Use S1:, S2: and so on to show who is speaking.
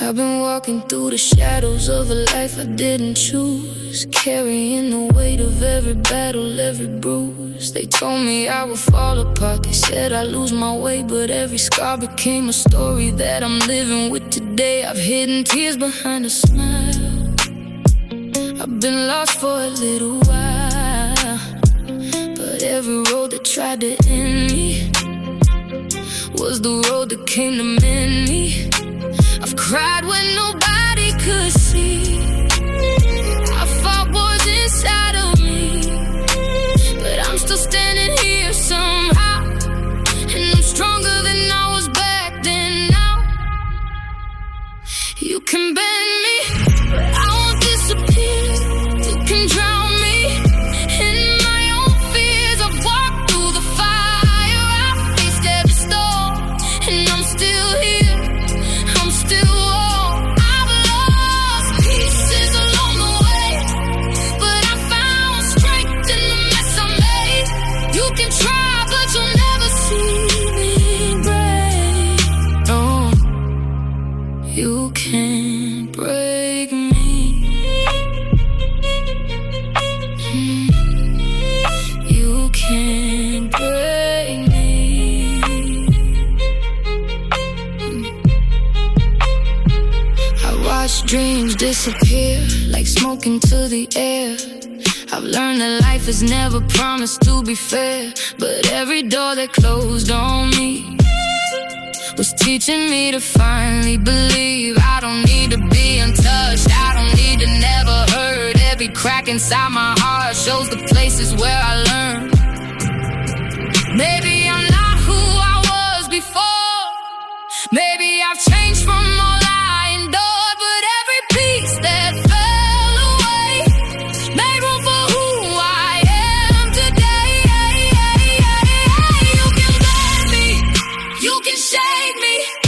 S1: I've been walking through the shadows of a life I didn't choose, carrying the weight of every battle, every bruise. They told me I would fall apart, they said I'd lose my way, but every scar became a story that I'm living with today. I've hidden tears behind a smile, I've been lost for a little while, but every road that tried to end me was the road that came to mend me. I've cried when nobody could see, I fought wars inside of me, but I'm still standing here somehow, and I'm stronger than I was back then now. You can bend me, but I won't disappear. You can drown me in my own fears. I've walked through the fire, I've faced every storm, and I'm still here, I'm still whole. I've lost pieces along the way, but I found strength in the mess I made. You can try, but you'll never see me break. No, you can't break me. You can't break me. I watch dreams disappear like smoke into the air. I've learned that life is never promised to be fair, but every door that closed on me was teaching me to finally believe. I don't need to be untouched, I don't need to never hurt. Every crack inside my heart shows the places where I learned. Maybe I'm not who I was before, maybe I've changed from all I endured, but every piece that fell away made room for who I am today. You can bend me, you can shake me,